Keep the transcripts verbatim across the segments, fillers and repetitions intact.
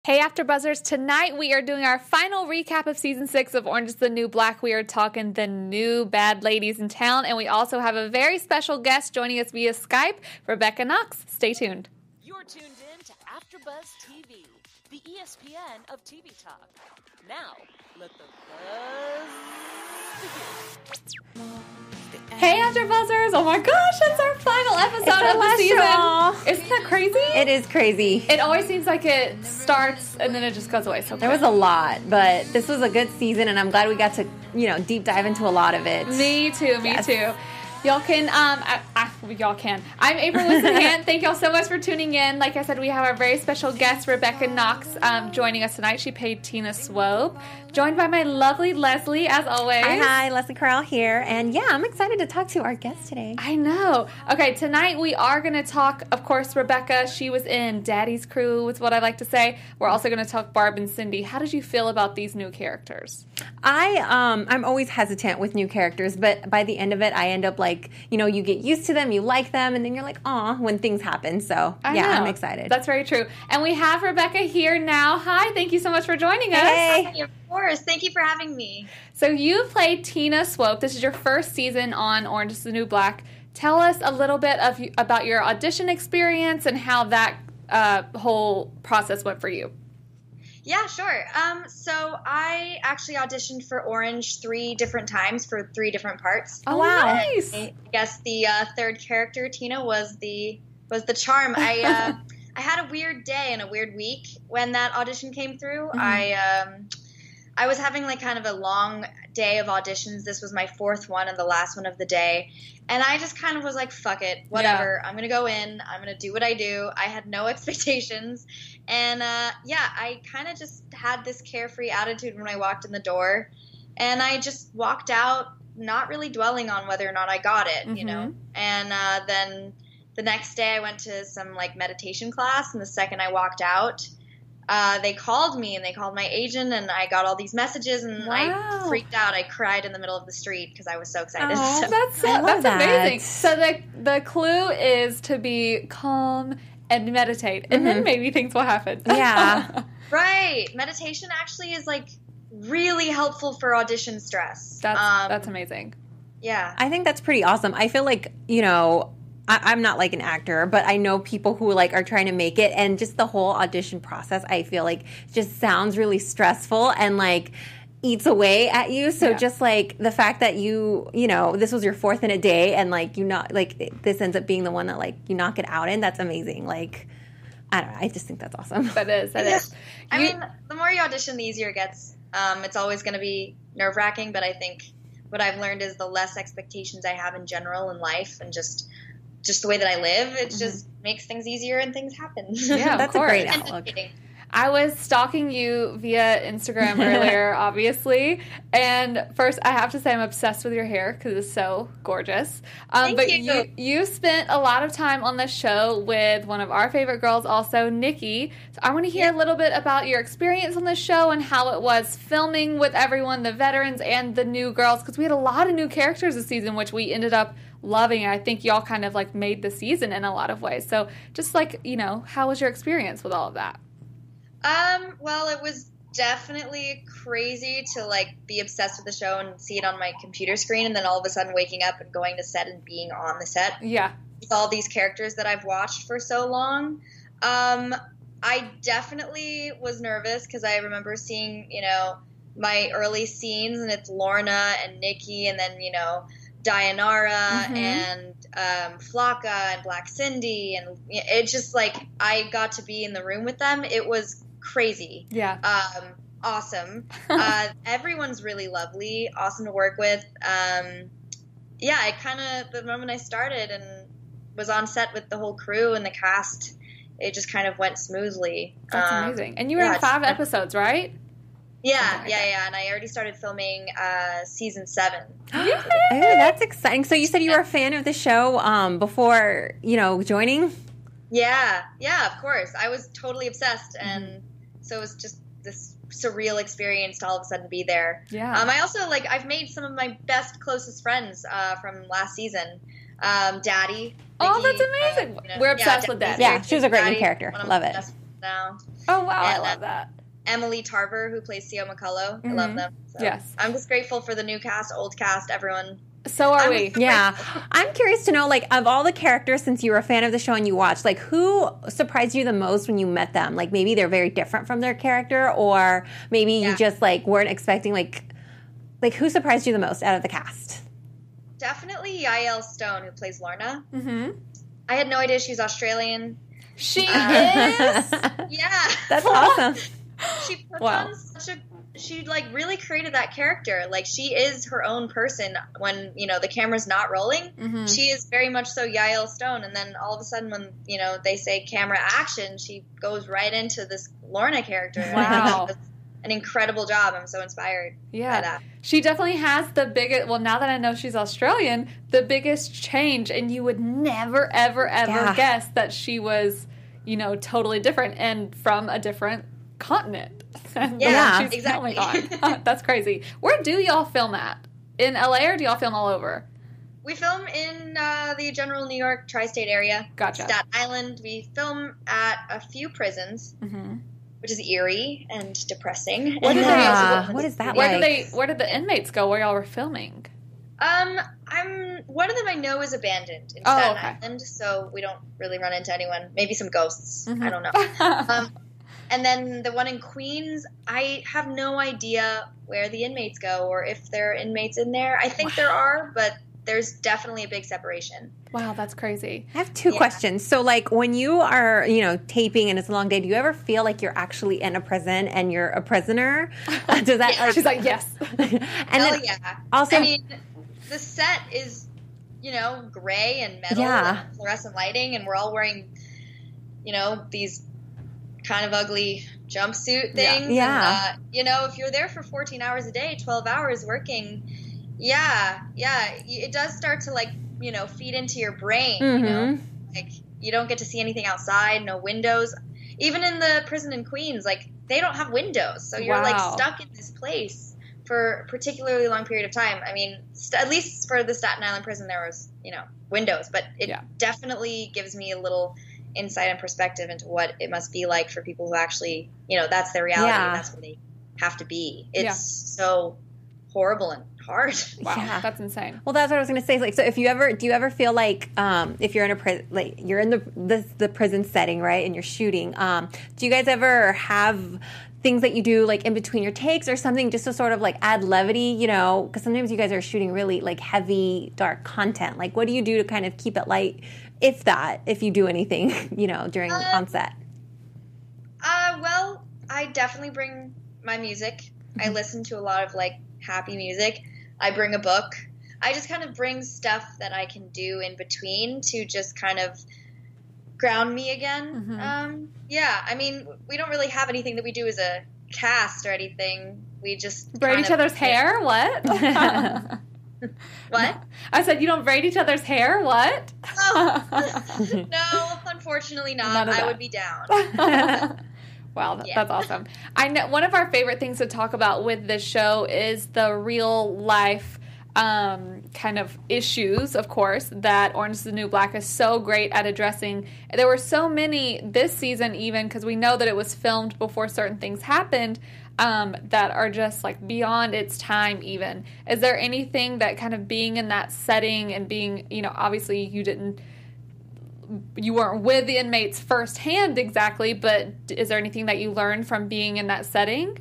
Hey AfterBuzzers, tonight we are doing our final recap of Season six of Orange is the New Black. We are talking the new bad ladies in town, and we also have a very special guest joining us via Skype, Rebecca Knox. Stay tuned. You're tuned in to AfterBuzz T V, the E S P N of T V talk. Now, let the buzz begin. Hey AfterBuzzers! Oh my gosh, it's our final episode of the season. Show. Isn't that crazy? It is crazy. It always seems like it starts and then it just goes away so quick. There was a lot, but this was a good season, and I'm glad we got to, you know, deep dive into a lot of it. Me too, me Yes. too. Y'all can, um, I, I, y'all can. I'm April Listenhant. Thank y'all so much for tuning in. Like I said, we have our very special guest, Rebecca Knox, um, joining us tonight. She played Tina Swope, joined by my lovely Leslie, as always. Hi, hi, Leslie Corral here, and yeah, I'm excited to talk to our guest today. I know. Okay, tonight we are going to talk, of course, Rebecca. She was in Daddy's Crew, is what I like to say. We're also going to talk Barb and Cindy. How did you feel about these new characters? I, um, I'm always hesitant with new characters, but by the end of it, I end up like, you know, you get used to them, you like them, and then you're like, aw, when things happen. So, I yeah, know. I'm excited. That's very true. And we have Rebecca here now. Hi, thank you so much for joining us. Hey. Hi, of course. Thank you for having me. So you played Tina Swope. This is your first season on Orange is the New Black. Tell us a little bit of about your audition experience and how that uh, whole process went for you. Yeah, sure. Um, so I actually auditioned for Orange three different times for three different parts. Oh, wow. nice. I guess the uh, third character, Tina, was the was the charm. I uh, I had a weird day and a weird week when that audition came through. Mm-hmm. I um, I was having like kind of a long day of auditions. This was my fourth one and the last one of the day. And I just kind of was like, fuck it, whatever. Yeah. I'm going to go in. I'm going to do what I do. I had no expectations. And, uh, yeah, I kind of just had this carefree attitude when I walked in the door. And I just walked out not really dwelling on whether or not I got it, mm-hmm. you know. And uh, then the next day I went to some, like, meditation class. And the second I walked out, Uh, they called me and they called my agent, and I got all these messages, and wow. I freaked out. I cried in the middle of the street because I was so excited. Oh, so. that's I love that's that. amazing. So the the clue is to be calm and meditate, and mm-hmm. then maybe things will happen. Yeah. Right. Meditation actually is like really helpful for audition stress. That's um, that's amazing. Yeah. I think that's pretty awesome. I feel like, you know, I, I'm not like an actor, but I know people who like are trying to make it, and just the whole audition process, I feel like just sounds really stressful and like eats away at you. So yeah. just like the fact that you, you know, this was your fourth in a day, and like you not like this ends up being the one that like you knock it out in. That's amazing. Like, I don't know. I just think that's awesome. That is. That yeah. is. I You, mean, the more you audition, the easier it gets. Um, it's always going to be nerve wracking, but I think what I've learned is the less expectations I have in general in life, and just just the way that I live, it mm-hmm. just makes things easier and things happen. Yeah, that's a great outlook. I was stalking you via Instagram earlier, obviously, and first I have to say I'm obsessed with your hair because it's so gorgeous. Um, Thank but you. you you spent a lot of time on the show with one of our favorite girls, also Nikki. So I want to hear yeah. a little bit about your experience on the show and how it was filming with everyone, the veterans and the new girls, because we had a lot of new characters this season, which we ended up loving. I think y'all kind of like made the season in a lot of ways. So just like, you know, how was your experience with all of that? Um, well, it was definitely crazy to like be obsessed with the show and see it on my computer screen, and then all of a sudden waking up and going to set and being on the set. Yeah. With all these characters that I've watched for so long. Um, I definitely was nervous because I remember seeing, you know, my early scenes, and it's Lorna and Nikki, and then, you know, Dayanara mm-hmm. and um, Flocka and Black Cindy, and it just like I got to be in the room with them. It was crazy. Yeah. Um, awesome. uh, everyone's really lovely, awesome to work with. Um, yeah, I kind of the moment I started and was on set with the whole crew and the cast, it just kind of went smoothly. That's um, amazing. And you were yeah, in five episodes, right? Yeah, like yeah, that. yeah. And I already started filming uh, season seven. Oh, that's exciting. So you said you were a fan of the show um, before, you know, joining? Yeah, yeah, of course. I was totally obsessed, and Mm-hmm. so it was just this surreal experience to all of a sudden be there. Yeah. Um, I also, like, I've made some of my best, closest friends uh, from last season. Um, Daddy. Oh, Nikki, that's amazing. uh, you know, We're obsessed yeah, with Daddy. Yeah, she was a great new Daddy, character. one of Love my it. best now. Oh, wow. I And, love uh, that. Emily Tarver, who plays Theo McCullough. I love them. So Yes. I'm just grateful for the new cast, old cast, everyone. So are I'm we. so Yeah. grateful. I'm curious to know, like, of all the characters, since you were a fan of the show and you watched, like, who surprised you the most when you met them? Like, maybe they're very different from their character, or maybe you Yeah. just, like, weren't expecting, like, like, who surprised you the most out of the cast? Definitely Yael Stone, who plays Lorna. Mm-hmm. I had no idea she was Australian. She Uh, is. Yeah. That's awesome. She puts Wow. on such a she like really created that character. Like she is her own person when, you know, the camera's not rolling. Mm-hmm. She is very much so Yael Stone, and then all of a sudden when, you know, they say camera action, she goes right into this Lorna character. And I think Wow. she does an incredible job. I'm so inspired by Yeah. that. She definitely has the biggest, well, now that I know she's Australian, the biggest change. And you would never, ever, ever Yeah. guess that she was, you know, totally different and from a different continent. And Yeah, she's- exactly. Oh my God. That's crazy. Where do y'all film at? In L A or do y'all film all over? We film in uh, the general New York tri-state area. Gotcha. Staten Island. We film at a few prisons, Mm-hmm. which is eerie and depressing. What And do then they- we also Yeah. film in What the is that city. Where like? did they? Where did the inmates go? Where y'all were filming? Um, I'm one of them. I know is abandoned in Oh, Staten okay. Island, so we don't really run into anyone. Maybe some ghosts. Mhm. I don't know. Um, and then the one in Queens, I have no idea where the inmates go or if there are inmates in there. I think there are, but there's definitely a big separation. Wow, that's crazy. I have two Yeah. questions. So, like, when you are, you know, taping and it's a long day, do you ever feel like you're actually in a prison and you're a prisoner? Does that, Yeah. like, She's like, yes. and Hell then yeah. also, I mean, the set is, you know, gray and metal Yeah. and fluorescent lighting, and we're all wearing, you know, these kind of ugly jumpsuit Yeah. things. Yeah. And, uh, you know, if you're there for fourteen hours a day, twelve hours working, yeah, yeah, y- it does start to, like, you know, feed into your brain, you know? Mhm. Like, you don't get to see anything outside, no windows. Even in the prison in Queens, like, they don't have windows. So you're, like, Wow. stuck in this place for a particularly long period of time. I mean, st- at least for the Staten Island prison, there was, you know, windows. But it Yeah. definitely gives me a little insight and perspective into what it must be like for people who actually, you know, that's their reality Yeah. and that's where they have to be. It's Yeah. so horrible and hard. Wow, Yeah. that's insane. well, that's what I was going to say. Like, so if you ever, do you ever feel like, um, if you're in a prison, like, you're in the, the the prison setting, right, and you're shooting, um, do you guys ever have things that you do, like, in between your takes or something, just to sort of, like, add levity, you know, because sometimes you guys are shooting really, like, heavy, dark content. Like, what do you do to kind of keep it light, if that, if you do anything, you know, during Um, on set? Uh, well, I definitely bring my music. I listen to a lot of, like, happy music. I bring a book. I just kind of bring stuff that I can do in between to just kind of ground me again. Mhm. Um, yeah, I mean, we don't really have anything that we do as a cast or anything. We just Braid kind each of- other's hair? What? What? I said you don't braid each other's hair? What? Oh. No, unfortunately not. None of I that. would be down. Wow, that, Yeah. that's awesome. I know one of our favorite things to talk about with this show is the real life um, kind of issues, of course, that Orange is the New Black is so great at addressing. There were so many this season, even because we know that it was filmed before certain things happened, um, that are just like beyond its time. Even is there anything that kind of being in that setting and being, you know, obviously you didn't. You weren't with the inmates firsthand exactly, but is there anything that you learned from being in that setting?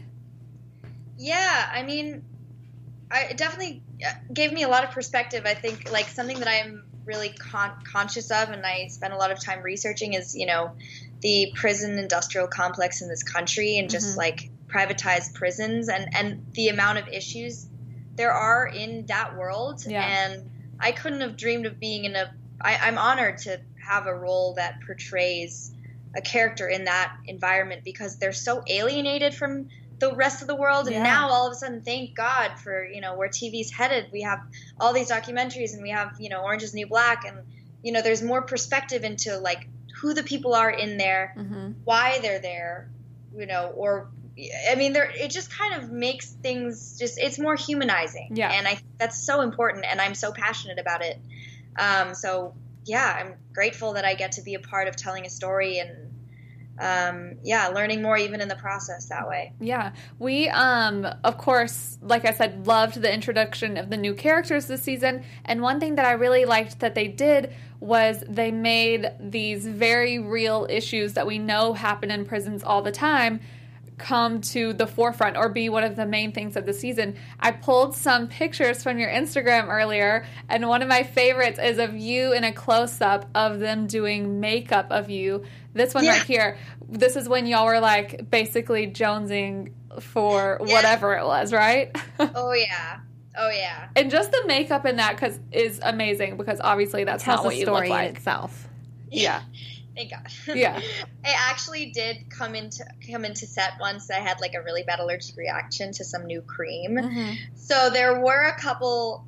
Yeah, I mean, I, it definitely gave me a lot of perspective. I think, like, something that I'm really con- conscious of and I spend a lot of time researching is, you know, the prison industrial complex in this country and just, Mhm. like, privatized prisons and, and the amount of issues there are in that world. Yeah. And I couldn't have dreamed of being in a – I'm honored to have a role that portrays a character in that environment because they're so alienated from the rest of the world. And Yeah. now all of a sudden, thank God for, you know, where T V's headed. We have all these documentaries and we have, you know, Orange is the New Black. And, you know, there's more perspective into, like, who the people are in there, Mm-hmm. why they're there, you know, or I mean, there it just kind of makes things just it's more humanizing. Yeah. And I that's so important and I'm so passionate about it. Um, so yeah, I'm grateful that I get to be a part of telling a story and um, yeah, learning more even in the process that way. Yeah. We, um, of course, like I said, loved the introduction of the new characters this season. And one thing that I really liked that they did was they made these very real issues that we know happen in prisons all the time come to the forefront or be one of the main things of the season. I pulled some pictures from your Instagram earlier, and one of my favorites is of you in a close-up of them doing makeup of you. This one Yeah. right here. This is when y'all were like basically jonesing for Yeah. whatever it was, right? Oh yeah, oh yeah. And just the makeup in that cause is amazing because obviously that's Tells not a what you look story in like. itself. Yeah. Thank God. Yeah. I actually did come into come into set once. I had like a really bad allergic reaction to some new cream. Mhm. So there were a couple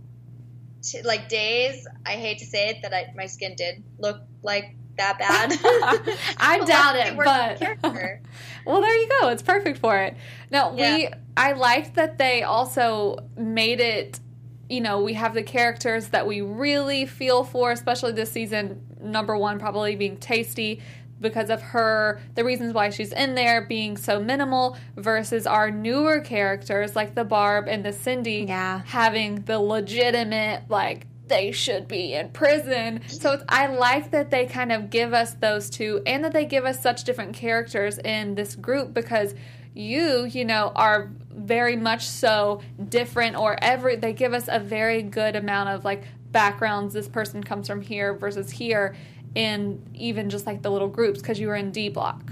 t- like days, I hate to say it, that I, my skin did look like that bad. I But doubt luckily it, worked but the character. well, there you go. It's perfect for it. Now, we Yeah. I liked that they also made it, you know, we have the characters that we really feel for, especially this season, number one probably being Tasty because of her, the reasons why she's in there being so minimal versus our newer characters like the Barb and the Cindy Yeah. having the legitimate, like, they should be in prison. So it's, I like that they kind of give us those two and that they give us such different characters in this group because you, you know, are very much so different or every, they give us a very good amount of like backgrounds. This person comes from here versus here in even just like the little groups because you were in D Block.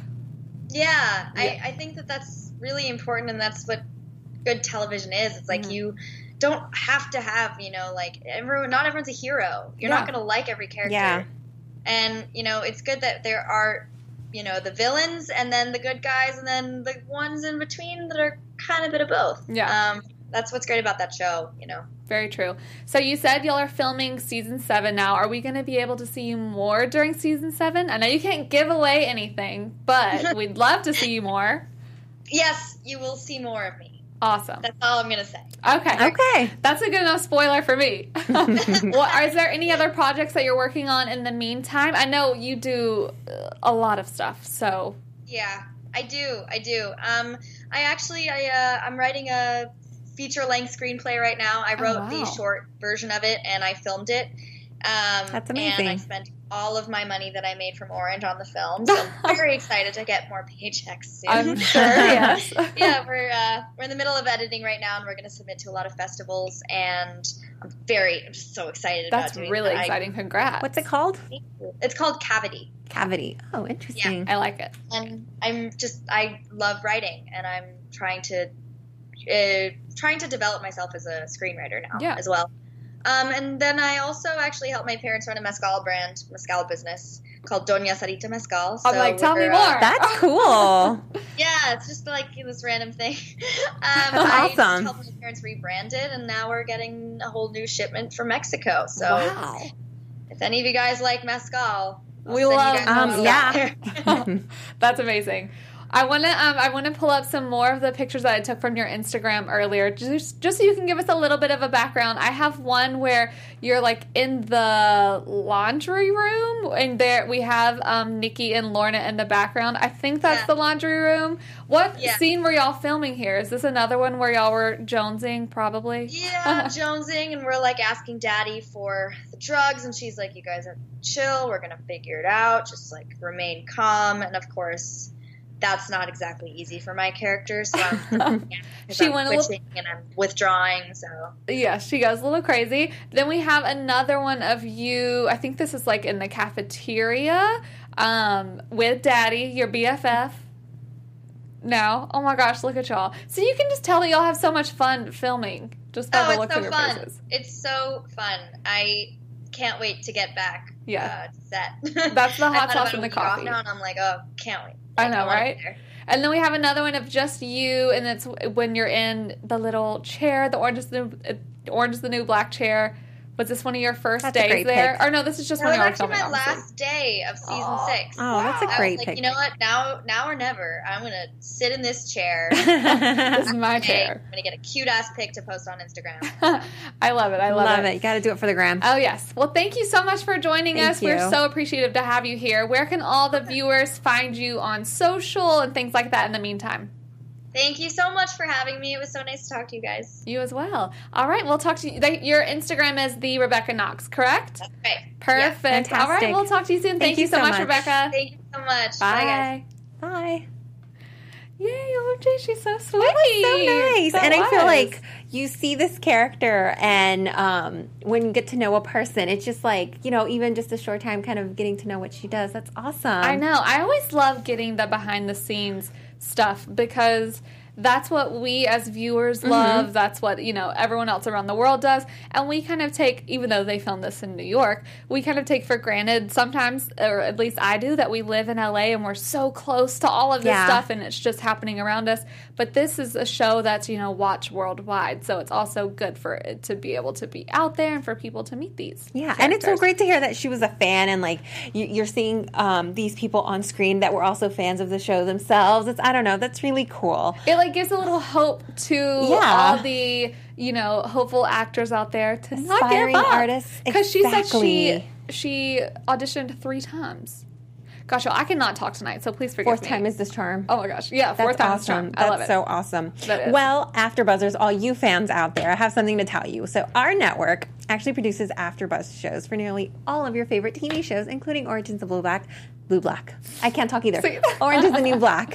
Yeah, Yeah. I, I think that that's really important, and that's what good television is. It's like Mhm. you don't have to have, you know, like everyone. Not everyone's a hero. You're Yeah. not going to like every character. Yeah. And you know, it's good that there are, you know, the villains and then the good guys and then the ones in between that are kind of a bit of both. Yeah. Um, that's what's great about that show. You know. Very true. So you said y'all are filming season seven now. Are we going to be able to see you more during season seven? I know you can't give away anything, but we'd love to see you more. Yes, you will see more of me. Awesome. That's all I'm gonna say. Okay. Okay. That's a good enough spoiler for me. Well, is there any other projects that you're working on in the meantime? I know you do uh, a lot of stuff, so. Yeah, I do. I do. Um, I actually, I, uh, I'm writing a feature-length screenplay right now. I Oh, wrote wow. the short version of it, and I filmed it. Um, That's And I amazing. spent all of my money that I made from Orange on the film, so I'm very excited to get more paychecks soon. I'm sure, yes. Yeah, we're uh, we're in the middle of editing right now, and we're going to submit to a lot of festivals, and I'm very, I'm just so excited That's about doing really that. exciting. Congrats. What's it called? I, it's called Cavity. Cavity. Oh, interesting. I like it. And I'm just I love writing, and I'm trying to uh, trying to develop myself as a screenwriter now Yeah. as well. Um, and then I also actually helped my parents run a mezcal brand, mezcal business called Doña Sarita Mezcal. I'm like, tell me we're, more. uh, That's cool. yeah, it's just like this random thing. um, I just Awesome. helped my parents rebrand it, and now we're getting a whole new shipment from Mexico. So Wow. if any of you guys like mezcal, I'll We send you love guys a Um, bottle yeah. out there. That's amazing. I want to um, I want to pull up some more of the pictures that I took from your Instagram earlier, just just so you can give us a little bit of a background. I have one where you're like in the laundry room, and there we have um, Nikki and Lorna in the background. I think that's Yeah. the laundry room. What Yeah. scene were y'all filming here? Is this another one where y'all were jonesing? Probably. Yeah, jonesing, and we're like asking Daddy for the drugs, and she's like, "You guys are chill. We're gonna figure it out. Just like remain calm." And of course, that's not exactly easy for my character. So I'm, yeah, 'cause She I'm went a little- twitching and I'm withdrawing. So Yeah, she goes a little crazy. Then we have another one of you. I think this is like in the cafeteria um, with Daddy, your B F F. No, oh my gosh, look at y'all. So you can just tell that y'all have so much fun filming just by oh, the it's look so of your fun. faces. It's so fun. I can't wait to get back. Yeah. uh, to set. That's the hot I've had sauce about and a the week off coffee. now, and I'm like, oh, can't wait. I know, wanna be right? there. And then we have another one of just you, and it's when you're in the little chair, the orange is the new, orange is the new black chair Was this one of your first That's a days great there? pick. Or no, this is just That when was you were actually filming, my obviously. last day of season Oh. six. Oh, that's a I great was like, pick. you know what? Now, now or never. I'm gonna sit in this chair. This is my Okay, chair. I'm gonna get a cute ass pic to post on Instagram. I love it. I love, Love it. You got to do it for the gram. Oh, yes. Well, thank you so much for joining Thank us. We're you. so appreciative to have you here. Where can all the viewers find you on social and things like that in the meantime? Thank you so much for having me. It was so nice to talk to you guys. You as well. All right, we'll talk to you. They, your Instagram is the Rebecca Knox, correct? Okay. Perfect. Yeah, All right, fantastic. we'll talk to you soon. Thank, you so much, Rebecca. Thank you so much. Bye. Bye, guys. Bye. Yay, O M G, she's so sweet. That was so nice. That and I feel was. like you see this character, and um, when you get to know a person, it's just like, you know, even just a short time kind of getting to know what she does. That's awesome. I know. I always love getting the behind the scenes stuff because that's what we as viewers love. Mm-hmm. That's what, you know, everyone else around the world does. And we kind of take, even though they filmed this in New York, we kind of take for granted sometimes, or at least I do, that we live in L A and we're so close to all of this Yeah. stuff and it's just happening around us. But this is a show that's, you know, watched worldwide. So it's also good for it to be able to be out there and for people to meet these Yeah, characters. and it's so great to hear that she was a fan, and like you, you're seeing um, these people on screen that were also fans of the show themselves. It's, I don't know, that's really cool. It like gives a little hope to Yeah. all the, you know, hopeful actors out there to not give Aspiring up. artists. Because she said she Exactly. she auditioned three times. Gosh, y'all, I cannot talk tonight, so please forgive Fourth me. time is this charm. Oh my gosh, yeah, fourth That's time is charm. awesome. I love That's it. so awesome. That is. Well, AfterBuzzers, all you fans out there, I have something to tell you. So our network actually produces AfterBuzz shows for nearly all of your favorite T V shows, including Orange is the Blue Black. Blue Black. I can't talk either. See? Orange is the New Black.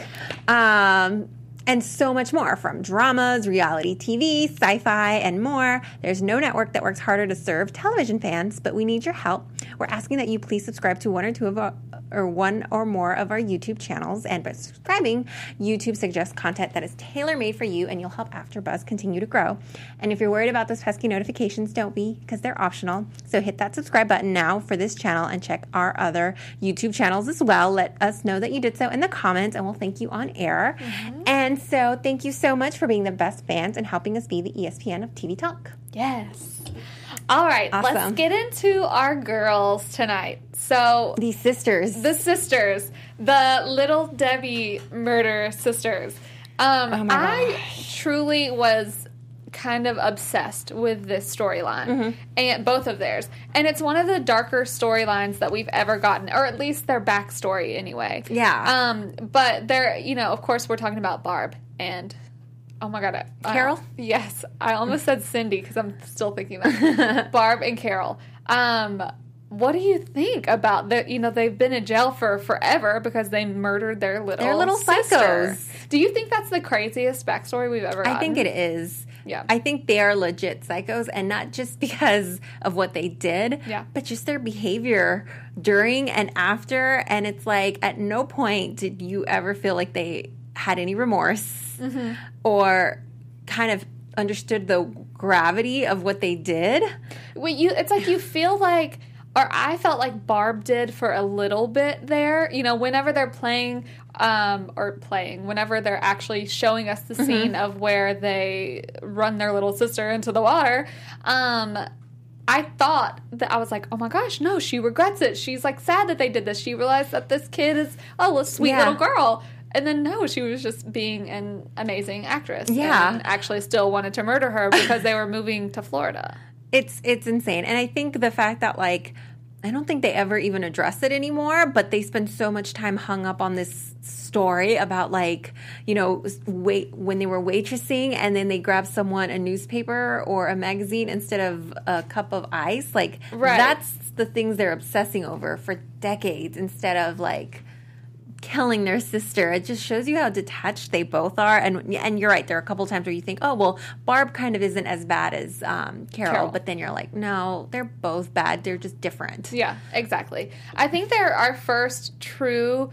Um, and so much more, from dramas, reality T V, sci-fi, and more. There's no network that works harder to serve television fans, but we need your help. We're asking that you please subscribe to one or two of our, or one or more of our YouTube channels, and by subscribing, YouTube suggests content that is tailor-made for you, and you'll help AfterBuzz continue to grow. And if you're worried about those pesky notifications, don't be, because they're optional. So hit that subscribe button now for this channel, and check our other YouTube channels as well. Let us know that you did so in the comments, and we'll thank you on air. Mm-hmm. And so thank you so much for being the best fans and helping us be the E S P N of T V Talk. Yes. All right, Awesome. let's get into our girls tonight. So These sisters. the sisters, the Little Debbie murder sisters. Um, Oh my I gosh. truly was kind of obsessed with this storyline, Mm-hmm. and both of theirs. And it's one of the darker storylines that we've ever gotten, or at least their backstory anyway. Yeah. Um, but they're, you know, of course, we're talking about Barb and. Oh my God. I, Carol? Uh, yes. I almost said Cindy because I'm still thinking that. Barb and Carol. Um, what do you think about the, you know, they've been in jail for forever because they murdered their little They're little sister. psychos. Do you think that's the craziest backstory we've ever gotten? I think it is. Yeah. I think they are legit psychos, and not just because of what they did, Yeah. but just their behavior during and after. And it's like, at no point did you ever feel like they had any remorse Mm-hmm. or kind of understood the gravity of what they did. Well, you, it's like you feel like, or I felt like Barb did for a little bit there. You know, whenever they're playing, um, or playing, whenever they're actually showing us the Mm-hmm. scene of where they run their little sister into the water, um, I thought that I was like, oh my gosh, no, she regrets it. She's like sad that they did this. She realized that this kid is, oh, a sweet Yeah. little girl. And then no, she was just being an amazing actress. Yeah. And actually still wanted to murder her because they were moving to Florida. It's it's insane. And I think the fact that, like, I don't think they ever even address it anymore, but they spend so much time hung up on this story about, like, you know, wait when they were waitressing and then they grab someone a newspaper or a magazine instead of a cup of ice. Like, Right. that's the things they're obsessing over for decades instead of, like, killing their sister. It just shows you how detached they both are. And and you're right, there are a couple times where you think, oh, well, Barb kind of isn't as bad as um, Carol. Carol. But then you're like, no, they're both bad. They're just different. Yeah, exactly. I think they're our first true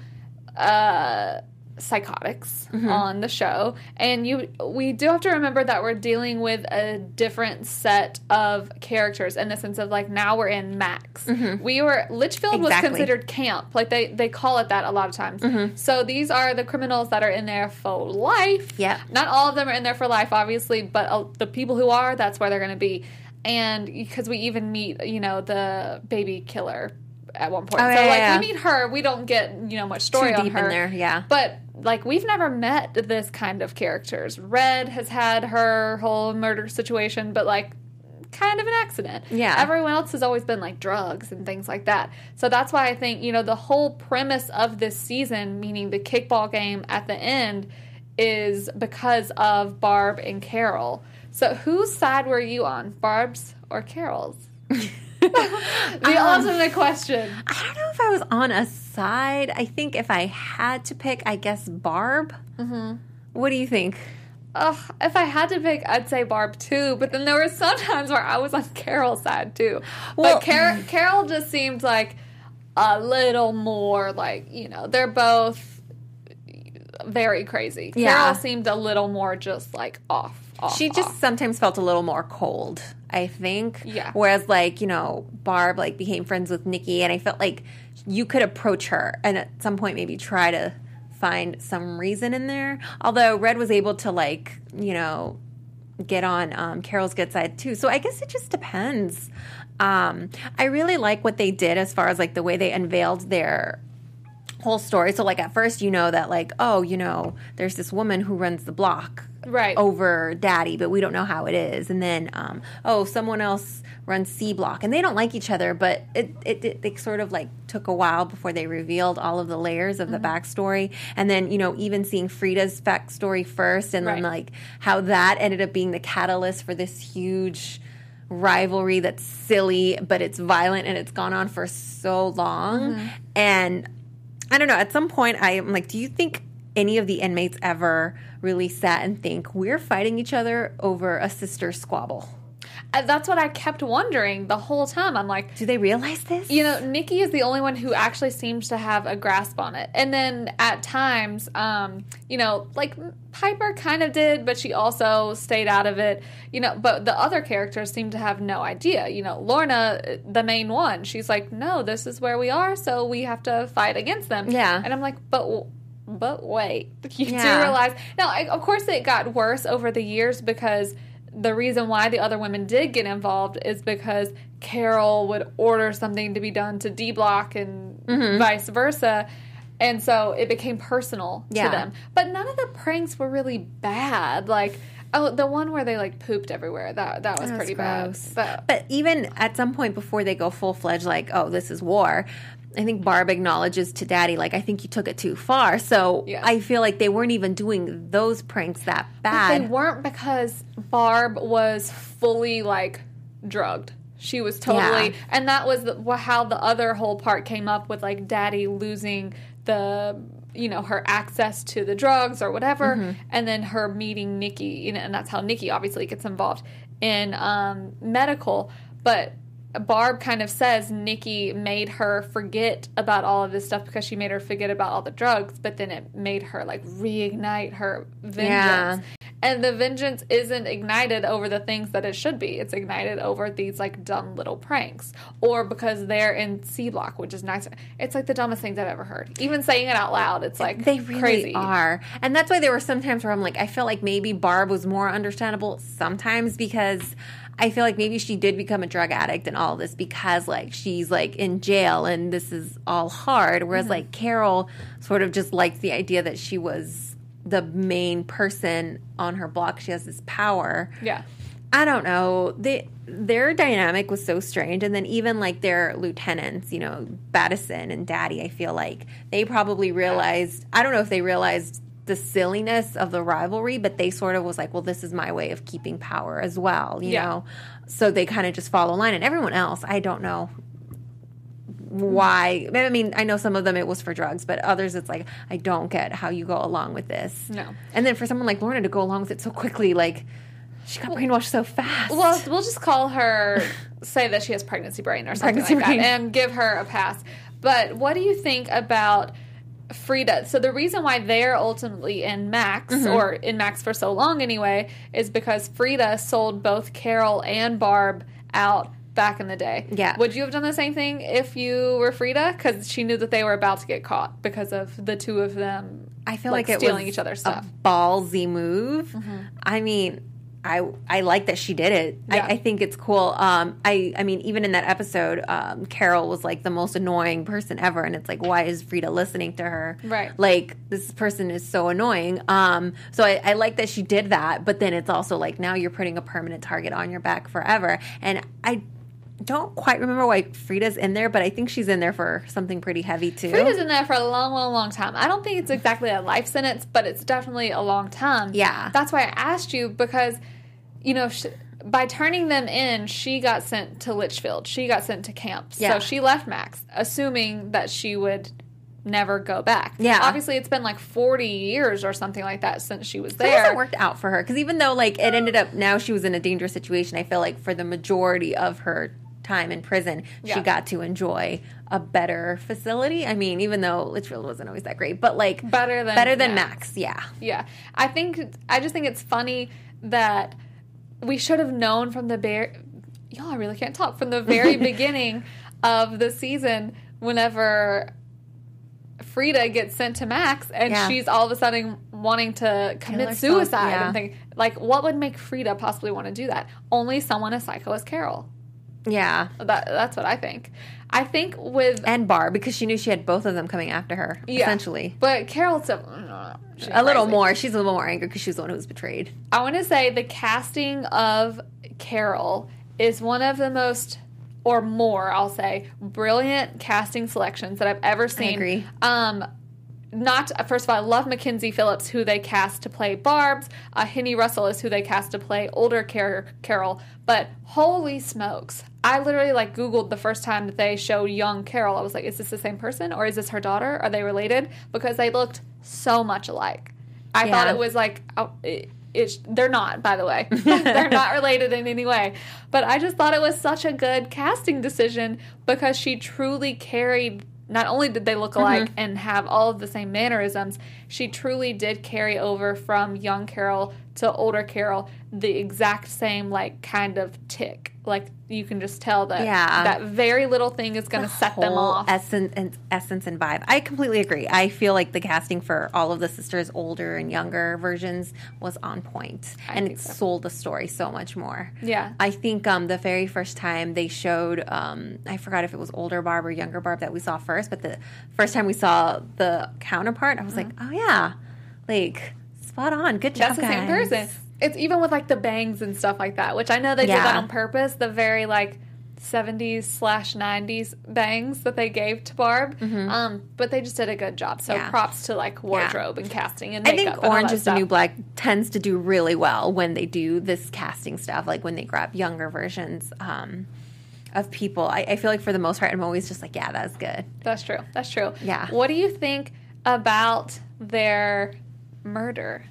uh, psychotics on the show, and you we do have to remember that we're dealing with a different set of characters in the sense of, like, now we're in Max. We were Litchfield was Exactly. considered camp, like they they call it that a lot of times. So these are the criminals that are in there for life. Yep. Not all of them are in there for life, obviously, but uh, the people who are, that's where they're going to be. and because we even meet, you know, the baby killer at one point. Oh, so, yeah, like, yeah. we meet her. We don't get, you know, much story Too on deep her. in there, yeah. But, like, we've never met this kind of characters. Red has had her whole murder situation, but, like, kind of an accident. Yeah. Everyone else has always been, like, drugs and things like that. So that's why I think, you know, the whole premise of this season, meaning the kickball game at the end, is because of Barb and Carol. So whose side were you on, Barb's or Carol's? The Um, ultimate question. I don't know if I was on a side. I think if I had to pick, I guess Barb. Mm-hmm. What do you think? Ugh, if I had to pick, I'd say Barb too. But then there were some times where I was on Carol's side too. Well- but Car- Carol just seemed like a little more like, you know, they're both very crazy. Yeah. Carol seemed a little more just like off. off She just off. sometimes felt a little more cold, I think. Yeah. Whereas, like, you know, Barb, like, became friends with Nikki, and I felt like you could approach her and at some point maybe try to find some reason in there. Although Red was able to, like, you know, get on um, Carol's good side, too. So I guess it just depends. Um, I really like what they did as far as, like, the way they unveiled their whole story. So, like, at first you know that, like, oh, you know, there's this woman who runs the block Right. over Daddy, but we don't know how it is. And then, um, oh, someone else runs C Block, and they don't like each other, but it, it, it they sort of like took a while before they revealed all of the layers of the backstory. And then, you know, even seeing Frida's backstory first, and then Right. like how that ended up being the catalyst for this huge rivalry that's silly, but it's violent and it's gone on for so long. And I don't know, at some point I'm like, do you think any of the inmates ever really sat and think we're fighting each other over a sister squabble? And that's what I kept wondering the whole time. I'm like, Do they realize this? you know, Nikki is the only one who actually seems to have a grasp on it. And then at times, um, you know, like Piper kind of did, but she also stayed out of it. You know, but the other characters seem to have no idea. You know, Lorna, the main one, she's like, no, this is where we are, so we have to fight against them. Yeah. And I'm like, but but wait, you Yeah. do realize now? I, of course, it got worse over the years because the reason why the other women did get involved is because Carol would order something to be done to D Block and Mm-hmm. vice versa. And so it became personal Yeah. to them. But none of the pranks were really bad. Like, oh, the one where they, like, pooped everywhere, that that was That was pretty gross. bad. But, But even at some point before they go full-fledged, like, oh, this is war, I think Barb acknowledges to Daddy, like, I think you took it too far. So Yeah. I feel like they weren't even doing those pranks that but bad. they weren't because Barb was fully, like, drugged. She was totally... Yeah. And that was the, wh- how the other whole part came up with, like, Daddy losing the... you know, her access to the drugs or whatever, Mm-hmm. and then her meeting Nikki, you know, and that's how Nikki obviously gets involved in um, medical. But Barb kind of says Nikki made her forget about all of this stuff because she made her forget about all the drugs, but then it made her, like, reignite her vengeance. Yeah. And the vengeance isn't ignited over the things that it should be. It's ignited over these, like, dumb little pranks. Or because they're in C Block, which is nice. It's, like, the dumbest things I've ever heard. Even saying it out loud, it's, like, They really crazy. are. And that's why there were some times where I'm like, I feel like maybe Barb was more understandable sometimes because I feel like maybe she did become a drug addict and all this because, like, she's, like, in jail and this is all hard. Whereas, Mm-hmm. like, Carol sort of just liked the idea that she was the main person on her block. She has this power. Yeah. I don't know. They, their dynamic was so strange. And then even like their lieutenants, you know, Battison and Daddy, I feel like they probably realized, I don't know if they realized the silliness of the rivalry, but they sort of was like, well, this is my way of keeping power as well, you Yeah. know? So they kind of just follow line. And everyone else, I don't know why. I mean, I know some of them it was for drugs, but others it's like, I don't get how you go along with this. No. And then for someone like Lorna to go along with it so quickly, like, she got brainwashed so fast. Well, we'll just call her, say that she has pregnancy brain or something Pregnancy like brain. that, and give her a pass. But what do you think about Frida? So the reason why they're ultimately in Max, Mm-hmm. or in Max for so long anyway, is because Frida sold both Carol and Barb out back in the day. Yeah. Would you have done the same thing if you were Frida? Because she knew that they were about to get caught because of the two of them I feel like, like, it stealing was each other's stuff. a ballsy move. I mean, I I like that she did it. Yeah. I, I think it's cool. Um, I I mean, even in that episode, um, Carol was like the most annoying person ever, and it's like, why is Frida listening to her? Right. Like, this person is so annoying. Um, so I, I like that she did that, but then it's also like, now you're putting a permanent target on your back forever. And I don't quite remember why Frida's in there, but I think she's in there for something pretty heavy too. Frida's in there for a long, long, long time. I don't think it's exactly a life sentence, but it's definitely a long time. Yeah. That's why I asked you, because, you know, sh- by turning them in, she got sent to Litchfield. She got sent to camp. Yeah. So she left Max, assuming that she would never go back. Yeah. Obviously, it's been like forty years or something like that since she was It there. hasn't worked out for her, because even though like it ended up, now she was in a dangerous situation, I feel like for the majority of her time in prison, Yeah. she got to enjoy a better facility. I mean, even though Litchfield wasn't always that great, but like Better than better than Max. Max. Yeah. Yeah. I think, I just think it's funny that we should have known from the very, y'all, I really can't talk, from the very beginning of the season, whenever Frida gets sent to Max and Yeah. she's all of a sudden wanting to commit herself, suicide. yeah. And think, like, what would make Frida possibly want to do that? Only someone as psycho as Carol. Yeah. That, that's what I think. I think with... And Barb, because she knew she had both of them coming after her, Yeah. essentially. But Carol's a, she's A little crazy. more. She's a little more angry because she's the one who was betrayed. I want to say the casting of Carol is one of the most, or more, I'll say, brilliant casting selections that I've ever seen. agree. Um, not first of all, I love Mackenzie Phillips, who they cast to play Barb's. Uh, Henny Russell is who they cast to play older Car- Carol. But holy smokes, I literally like Googled the first time that they showed young Carol. I was like, is this the same person or is this her daughter? Are they related? Because they looked so much alike. I Yeah. thought it was like, oh, it, it's, they're not, by the way. They're not related in any way. But I just thought it was such a good casting decision because she truly carried, not only did they look alike Mm-hmm. and have all of the same mannerisms, she truly did carry over from young Carol to older Carol the exact same, like, kind of tick. Like, you can just tell that Yeah. that very little thing is going to set them Whole off. Essence and essence and vibe. I completely agree. I feel like the casting for all of the sisters' older and younger versions was on point, I and think it so. sold the story so much more. Yeah. I think um, the very first time they showed, um, I forgot if it was older Barb or younger Barb that we saw first, but the first time we saw the counterpart, I was like, oh yeah, like spot on, good job, That's the same guys. person. It's even with like the bangs and stuff like that, which I know they did Yeah. that on purpose. The very like seventies slash nineties bangs that they gave to Barb, um, but they just did a good job. So Mm-hmm. Yeah. props to like wardrobe and casting and I makeup. think and all Orange that is the stuff. New Black tends to do really well when they do this casting stuff, like when they grab younger versions um, of people. I, I feel like for the most part, I'm always just like, yeah, that's good. That's true. That's true. Yeah. What do you think about their murder?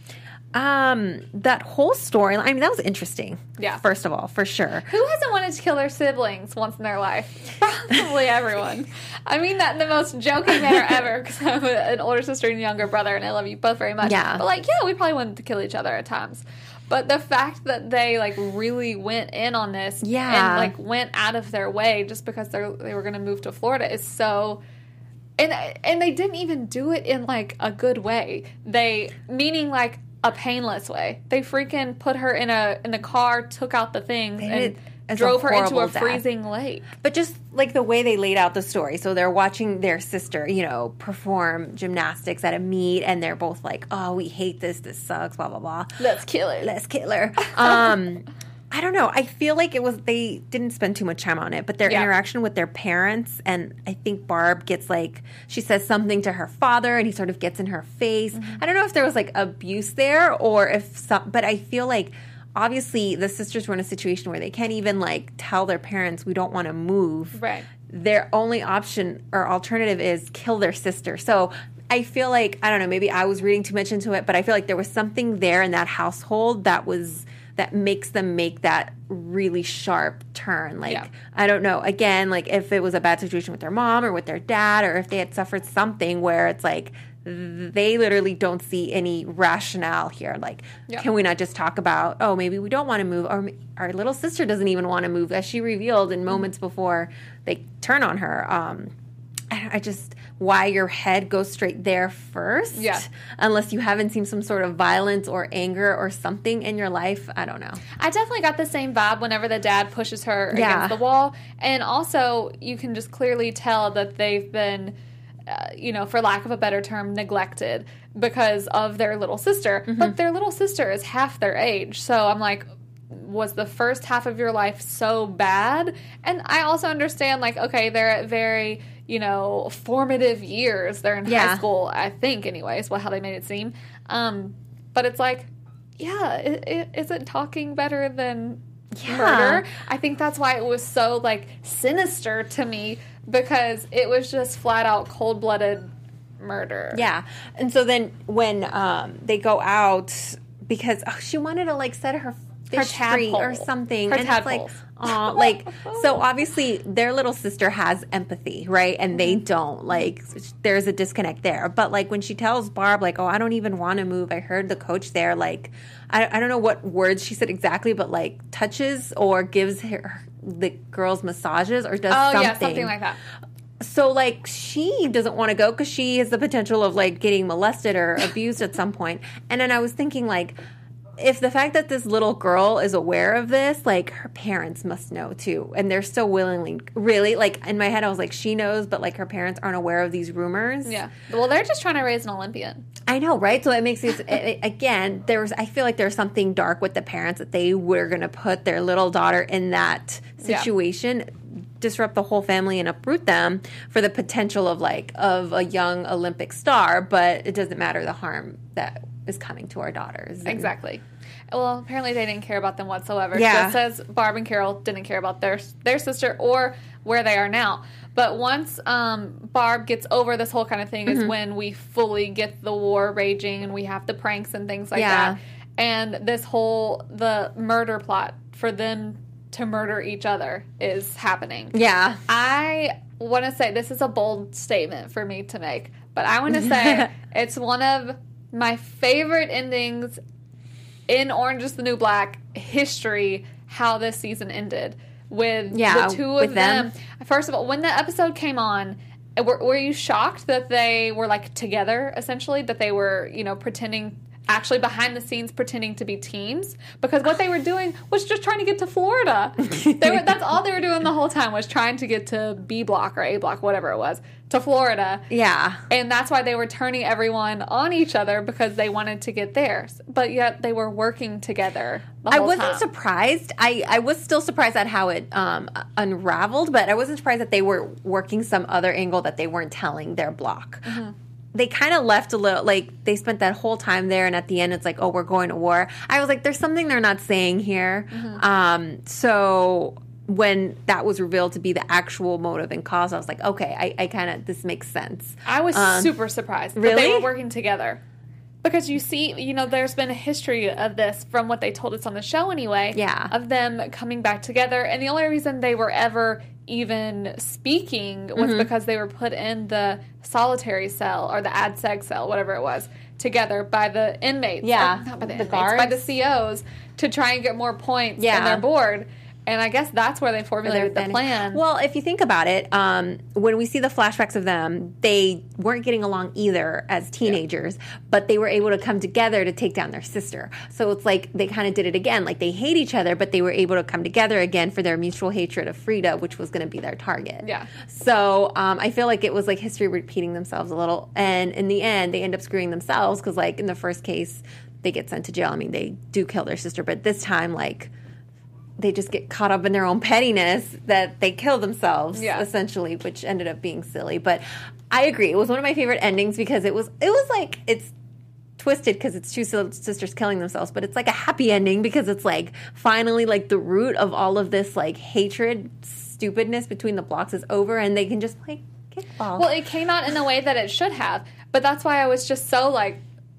Um, that whole storyline, I mean, that was interesting. Yeah. First of all, for sure. Who hasn't wanted to kill their siblings once in their life? Probably everyone. I mean that in the most joking manner ever because I'm a, an older sister and younger brother, and I love you both very much. Yeah. But like, yeah, we probably wanted to kill each other at times. But the fact that they like really went in on this, Yeah. and like went out of their way just because they they were going to move to Florida is so. And and they didn't even do it in like a good way. They meaning like a painless way. They freaking put her in a in the car, took out the things, They did and it as a drove her into horrible a death. freezing lake. But just like the way they laid out the story. So they're watching their sister, you know, perform gymnastics at a meet, and they're both like, oh, we hate this. This sucks, blah, blah, blah. Let's kill it. Let's kill her. Um, I don't know. I feel like it was, they didn't spend too much time on it, but their Yeah. interaction with their parents, and I think Barb gets like, she says something to her father and he sort of gets in her face. Mm-hmm. I don't know if there was like abuse there or if some, but I feel like obviously the sisters were in a situation where they can't even like tell their parents, we don't want to move. Right. Their only option or alternative is kill their sister. So I feel like, I don't know, maybe I was reading too much into it, but I feel like there was something there in that household that was, that makes them make that really sharp turn. Like, Yeah. I don't know, again, like if it was a bad situation with their mom or with their dad, or if they had suffered something where it's like, they literally don't see any rationale here. Like, Yeah. can we not just talk about, oh, maybe we don't want to move, or m- our little sister doesn't even want to move, as she revealed in moments before they turn on her. Um, I, I just why your head goes straight there first. Yeah. Unless you haven't seen some sort of violence or anger or something in your life. I don't know. I definitely got the same vibe whenever the dad pushes her Yeah. against the wall. And also, you can just clearly tell that they've been, uh, you know, for lack of a better term, neglected because of their little sister. Mm-hmm. But their little sister is half their age. So I'm like, was the first half of your life so bad? And I also understand, like, okay, they're at very, you know, formative years. They're in Yeah. high school, I think, anyways, well, how they made it seem. Um, but it's like, yeah, it, it, isn't talking better than Yeah. murder? I think that's why it was so, like, sinister to me, because it was just flat out cold-blooded murder. Yeah. And so then when um, they go out, because oh, she wanted to, like, set her Her fish free or tadpole. something. Her and it's like, tadpoles. aw, like, so obviously their little sister has empathy, right? And they Mm-hmm. don't. Like, there's a disconnect there. But, like, when she tells Barb, like, oh, I don't even want to move. I heard the coach there, like, I, I don't know what words she said exactly, but, like, touches or gives her the girls massages or does Oh, something. yeah, something like that. So, like, she doesn't want to go because she has the potential of, like, getting molested or abused at some point. And then I was thinking, like, if the fact that this little girl is aware of this, like, her parents must know, too. And they're still willingly, really, like, in my head, I was like, she knows, but, like, her parents aren't aware of these rumors. Yeah. Well, they're just trying to raise an Olympian. I know, right? So it makes it, it again, there's, I feel like there's something dark with the parents that they were going to put their little daughter in that situation. Yeah. Disrupt the whole family and uproot them for the potential of like of a young Olympic star, but it doesn't matter the harm that is coming to our daughters. And Exactly. Well, apparently they didn't care about them whatsoever. Yeah. Just as Barb and Carol didn't care about their their sister or where they are now. But once um, Barb gets over this whole kind of thing Mm-hmm. is when we fully get the war raging and we have the pranks and things like Yeah. that. And this whole, the murder plot for them to murder each other is happening. Yeah. I want to say, this is a bold statement for me to make, but I want to say it's one of my favorite endings in Orange is the New Black history, how this season ended with Yeah, the two with of them. them. First of all, when the episode came on, were, were you shocked that they were like together, essentially, that they were, you know, pretending actually behind the scenes pretending to be teams, because what they were doing was just trying to get to Florida. They were, that's all they were doing the whole time, was trying to get to B block or A block, whatever it was, to Florida. Yeah. And that's why they were turning everyone on each other, because they wanted to get there. But yet they were working together the I whole wasn't time. surprised. I, I was still surprised at how it um, unraveled, but I wasn't surprised that they were working some other angle that they weren't telling their block. Mm-hmm. They kind of left a little, like, they spent that whole time there, and at the end, it's like, oh, we're going to war. I was like, there's something they're not saying here. Mm-hmm. Um, so when that was revealed to be the actual motive and cause, I was like, okay, I, I kind of, this makes sense. I was Um, super surprised that really? they were working together. Because you see, you know, there's been a history of this from what they told us on the show anyway. Yeah. Of them coming back together. And the only reason they were ever even speaking was Mm-hmm. because they were put in the solitary cell or the ad seg cell, whatever it was, together by the inmates. Yeah. Or not by the, The inmates, by the guards. C Os to try and get more points Yeah. in their board. And I guess that's where they formulated the plan. Well, if you think about it, um, when we see the flashbacks of them, they weren't getting along either as teenagers, but they were able to come together to take down their sister. So it's like they kind of did it again. Like they hate each other, but they were able to come together again for their mutual hatred of Frida, which was going to be their target. Yeah. So um, I feel like it was like history repeating themselves a little. And in the end, they end up screwing themselves because, like, in the first case, they get sent to jail. I mean, they do kill their sister, but this time, like, they just get caught up in their own pettiness that they kill themselves, Yeah. essentially, which ended up being silly. But I agree. It was one of my favorite endings because it was, it was like, it's twisted because it's two sil- sisters killing themselves, but it's like a happy ending because it's like finally like the root of all of this like hatred, stupidness between the blocks is over and they can just play kickball. Well, it came out in the way that it should have. But that's why I was just so like,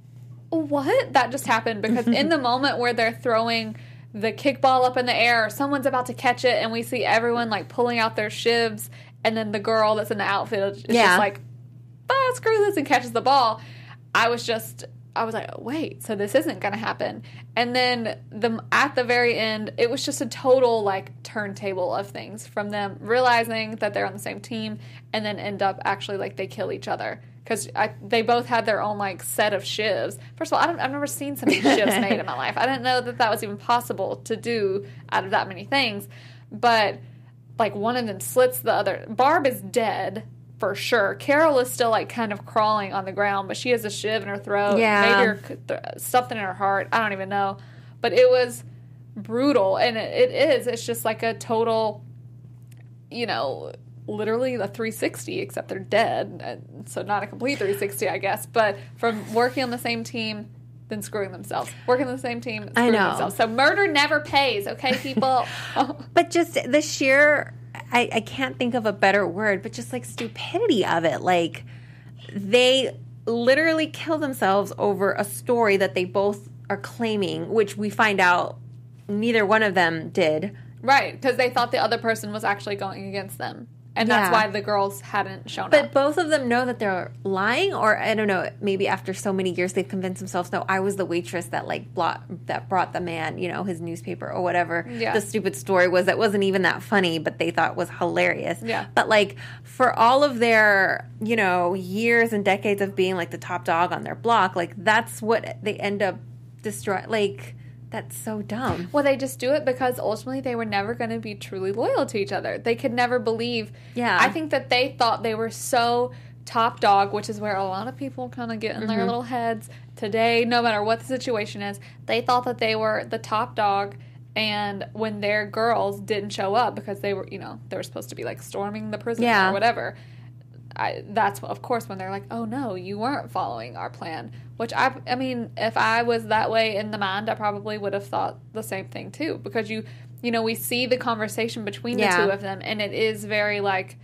what? That just happened. Because in the moment where they're throwing the kickball up in the air, someone's about to catch it, and we see everyone like pulling out their shivs, and then the girl that's in the outfit is Yeah. just like, ah, screw this, and catches the ball. I was just I was like, wait, so this isn't going to happen. And then the at the very end, it was just a total, like, turntable of things from them realizing that they're on the same team and then end up actually, like, they kill each other. Because they both had their own, like, set of shivs. First of all, I don't, I've never seen so many shivs made in my life. I didn't know that that was even possible to do out of that many things. But, like, one of them slits the other. Barb is dead. For sure. Carol is still, like, kind of crawling on the ground, but she has a shiv in her throat. Yeah. Maybe her, th- something in her heart. I don't even know. But it was brutal, and it, it is. It's just, like, a total, you know, literally a three sixty, except they're dead. And so not a complete three sixty, I guess. But from working on the same team, then screwing themselves. Working on the same team, screwing I know. themselves. So murder never pays, okay, people? But just the sheer... I, I can't think of a better word, but just like stupidity of it. Like they literally kill themselves over a story that they both are claiming, which we find out neither one of them did. Right, because they thought the other person was actually going against them. And that's Yeah. why the girls hadn't shown But up. both of them know that they're lying, or I don't know, maybe after so many years they've convinced themselves, no, I was the waitress that like brought, that brought the man, you know, his newspaper or whatever Yeah. the stupid story was that wasn't even that funny, but they thought was hilarious. Yeah. But like for all of their, you know, years and decades of being like the top dog on their block, like that's what they end up destroying. Like that's so dumb. Well, they just do it because ultimately they were never going to be truly loyal to each other. They could never believe. Yeah. I think that they thought they were so top dog, which is where a lot of people kind of get in their little heads today, no matter what the situation is. They thought that they were the top dog, and when their girls didn't show up because they were, you know, they were supposed to be like storming the prison Yeah. or whatever. I, that's of course when they're like, oh no, you weren't following our plan. Which I, I mean, if I was that way in the mind, I probably would have thought the same thing too. Because you, you know, we see the conversation between the Yeah. two of them, and it is very like,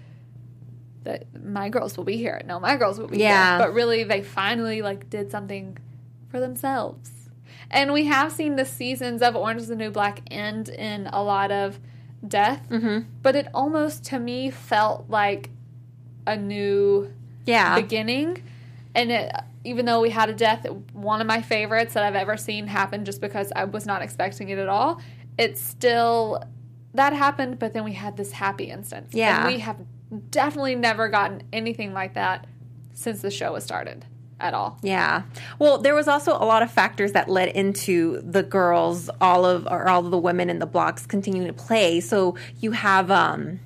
that my girls will be here. No, my girls will be Yeah. here. But really, they finally like did something for themselves. And we have seen the seasons of Orange is the New Black end in a lot of death. Mm-hmm. But it almost to me felt like a new Yeah. beginning. And it, even though we had a death, one of my favorites that I've ever seen happen just because I was not expecting it at all, it's still, that happened, but then we had this happy instance. Yeah. And we have definitely never gotten anything like that since the show was started at all. Yeah. Well, there was also a lot of factors that led into the girls, all of or all of the women in the blocks continuing to play. So you have um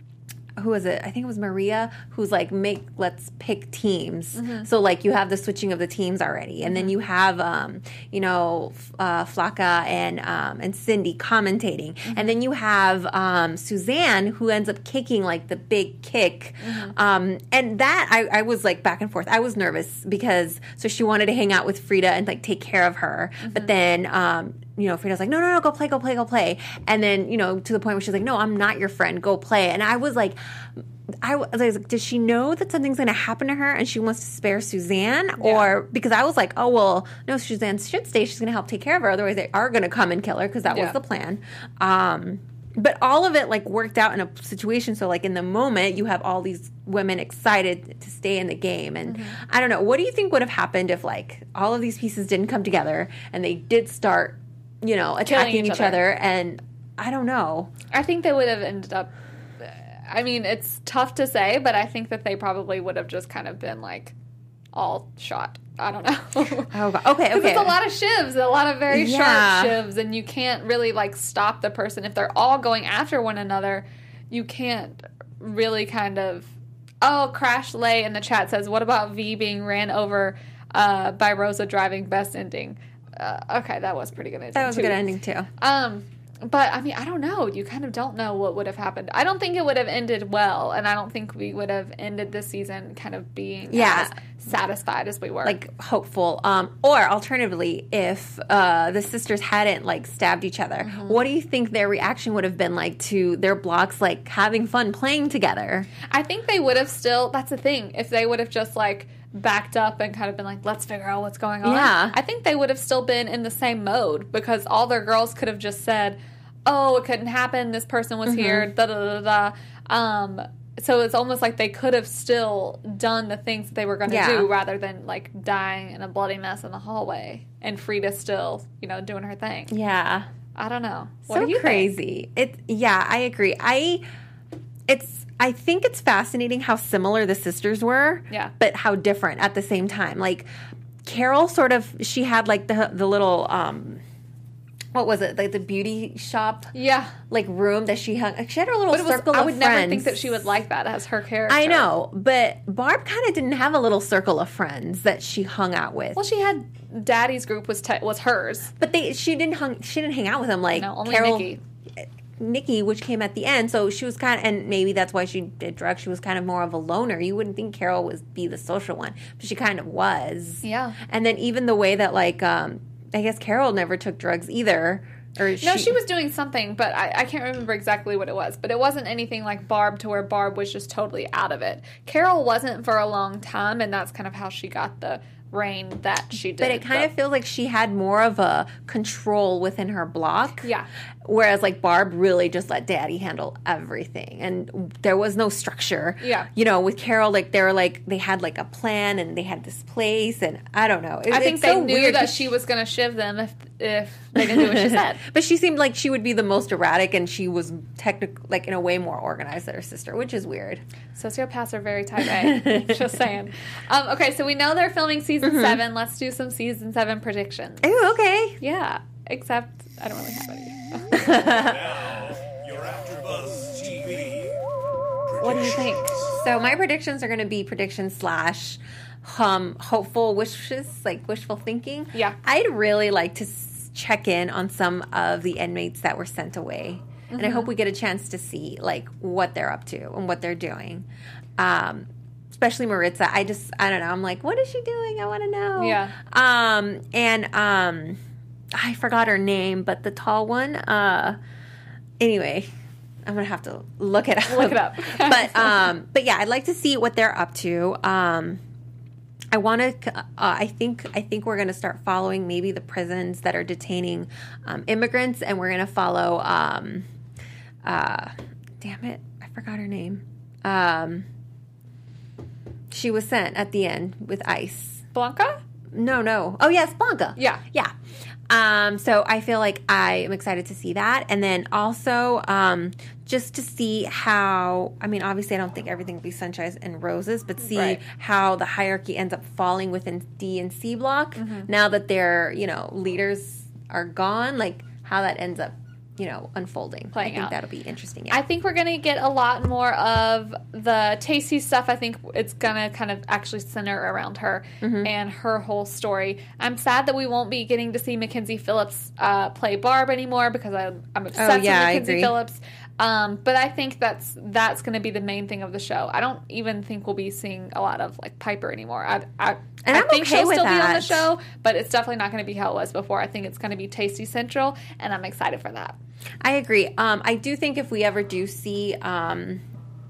who was it? I think it was Maria who's like, make let's pick teams. Mm-hmm. So like you have the switching of the teams already, and then you have um, you know uh, Flocka and um, and Cindy commentating, Mm-hmm. and then you have um, Suzanne who ends up kicking like the big kick, Mm-hmm. um, and that I, I was like back and forth. I was nervous because so she wanted to hang out with Frida and like take care of her, Mm-hmm. but then. Um, you know, Frida's like, no, no, no, go play, go play, go play. And then, you know, to the point where she's like, no, I'm not your friend, go play. And I was like, I was like, does she know that something's going to happen to her and she wants to spare Suzanne? Yeah. Or, because I was like, oh, well, no, Suzanne should stay. She's going to help take care of her. Otherwise, they are going to come and kill her because that Yeah. was the plan. Um, but all of it, like, worked out in a situation. So, like, in the moment, you have all these women excited to stay in the game. And Mm-hmm. I don't know. What do you think would have happened if, like, all of these pieces didn't come together and they did start, you know, attacking each each, other. other. And I don't know. I think they would have ended up, I mean, it's tough to say, but I think that they probably would have just kind of been like all shot. I don't know. Oh, God. Okay, Because okay. it's a lot of shivs, a lot of very Yeah. sharp shivs, and you can't really like stop the person. If they're all going after one another, you can't really kind of, oh, Crash Lay in the chat says, what about V being ran over uh, by Rosa driving, best ending? Uh, okay, that was pretty good ending, That was too. a good ending, too. Um, but I mean, I don't know. You kind of don't know what would have happened. I don't think it would have ended well, and I don't think we would have ended this season kind of being Yeah. as satisfied as we were. Like, hopeful. Um, or, alternatively, if uh, the sisters hadn't, like, stabbed each other, Mm-hmm. what do you think their reaction would have been like to their blocks, like, having fun playing together? I think they would have still. That's the thing. If they would have just like backed up and kind of been like, let's figure out what's going on. Yeah. I think they would have still been in the same mode because all their girls could have just said, oh, it couldn't happen. This person was Mm-hmm. here. Da da da da. Um, so it's almost like they could have still done the things that they were going to Yeah. do rather than like dying in a bloody mess in the hallway and Frida still, you know, doing her thing. Yeah. I don't know. What So do you crazy. It yeah, I agree. I it's I think it's fascinating how similar the sisters were, Yeah. but how different at the same time. Like Carol sort of she had like the the little um what was it? Like the beauty shop think? Yeah. like room that she hung. She had her little But it was, circle I of would friends. never think that she would like that as her character. I know, but Barb kind of didn't have a little circle of friends that she hung out with. Well, she had Daddy's group was te- was hers. But they she didn't hung she didn't hang out with them like No, only Carol Nikki. Nikki, which came at the end. So she was kind of, and maybe that's why she did drugs. She was kind of more of a loner. You wouldn't think Carol would be the social one, but she kind of was. Yeah. And then even the way that like, um, I guess Carol never took drugs either. Or No, she was doing something, but I, I can't remember exactly what it was. But it wasn't anything like Barb to where Barb was just totally out of it. Carol wasn't for a long time, and that's kind of how she got the reign that she did. But it kind of feels like she had more of a control within her block. Yeah. Whereas like Barb really just let Daddy handle everything, and there was no structure. Yeah. You know, with Carol, like they were like they had like a plan, and they had this place, and I don't know. It, I think it's they so knew weird that 'cause she was going to shiv them if if they didn't do what she said. But she seemed like she would be the most erratic, and she was technically like in a way more organized than her sister, which is weird. Sociopaths are very type A. Just saying. Um, okay, so we know they're filming season Mm-hmm. seven. Let's do some season seven predictions. Ooh, okay. Yeah, except I don't really have any. Now, your AfterBuzz T V. What do you think? So my predictions are going to be predictions slash um, hopeful wishes, like wishful thinking. Yeah. I'd really like to s- check in on some of the inmates that were sent away, and I hope we get a chance to see like what they're up to and what they're doing. Um, especially Maritza. I just I don't know. I'm like, what is she doing? I want to know. Yeah. Um, and um, I forgot her name, but the tall one. Uh, anyway. I'm gonna have to look it up. Look it up. but um, but yeah, I'd like to see what they're up to. Um, I want to. Uh, I think. I think we're gonna start following maybe the prisons that are detaining um, immigrants, and we're gonna follow. Um, uh, damn it, I forgot her name. Um, she was sent at the end with ICE. Blanca? No, no. Oh yes, Blanca. Yeah. Yeah. Um, so I feel like I am excited to see that. And then also, um, just to see how, I mean, obviously I don't think everything will be sunshine and roses, but see Right. how the hierarchy ends up falling within D and C block Mm-hmm. now that their, you know, leaders are gone, like how that ends up, you know, unfolding. Playing I think out. that'll be interesting. Yeah. I think we're going to get a lot more of the Tasty stuff. I think it's going to kind of actually center around her Mm-hmm. and her whole story. I'm sad that we won't be getting to see Mackenzie Phillips uh, play Barb anymore because I, I'm obsessed Oh, yeah, I with Mackenzie agree. Phillips. Um, but I think that's that's going to be the main thing of the show. I don't even think we'll be seeing a lot of like Piper anymore. I, I, And I I'm think okay she'll with still be on the that. show, but it's definitely not going to be how it was before. I think it's going to be Tasty Central, and I'm excited for that. I agree. Um, I do think if we ever do see um,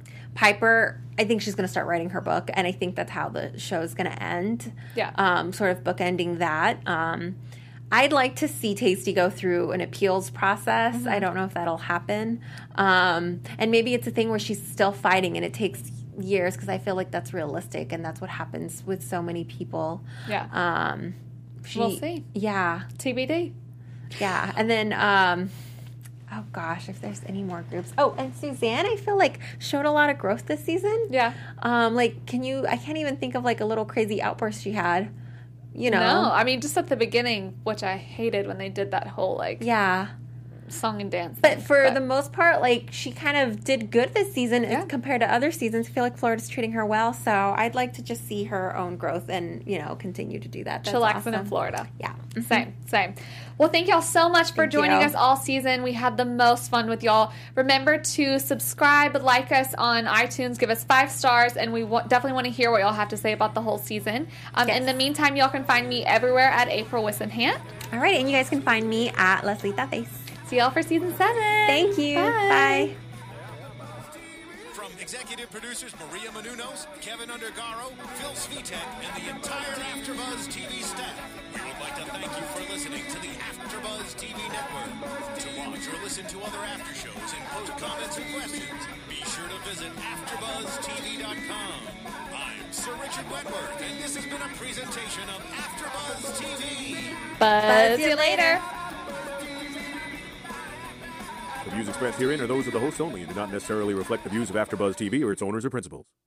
Piper, I think she's going to start writing her book, and I think that's how the show is going to end. Yeah. Um, sort of bookending that. Um, I'd like to see Tasty go through an appeals process. Mm-hmm. I don't know if that'll happen. Um, and maybe it's a thing where she's still fighting and it takes years because I feel like that's realistic and that's what happens with so many people. Yeah. Um, she, We'll see. Yeah. T B D. Yeah, and then, um, oh gosh, if there's any more groups. Oh, and Suzanne, I feel like showed a lot of growth this season. Yeah. Um, like, can you? I can't even think of like a little crazy outburst she had. You know. No, I mean just at the beginning, which I hated when they did that whole like Yeah. song and dance. But thing. for the most part, like she kind of did good this season Yeah. compared to other seasons. I feel like Florida's treating her well, so I'd like to just see her own growth and you know continue to do that. That's chillaxing awesome. in Florida. Yeah. Same, same. Well, thank y'all so much for Thank joining you. us all season. We had the most fun with y'all. Remember to subscribe, like us on iTunes, give us five stars, and we w- definitely want to hear what y'all have to say about the whole season. Um, Yes. In the meantime, y'all can find me everywhere at April Wissenhant. All right, and you guys can find me at Leslie Face. See y'all for season seven. Thank you. Bye. From executive producers Maria Menounos, Kevin Undergaro, Phil Svitek, and the entire AfterBuzz T V staff, we would like to thank you for listening to the AfterBuzz T V network. To watch or listen to other after shows and post comments or questions, be sure to visit AfterBuzz buzz t v dot com. I'm Sir Richard Wentworth, and this has been a presentation of AfterBuzz T V. Buzz you later. The views expressed herein are those of the hosts only and do not necessarily reflect the views of AfterBuzz T V or its owners or principals.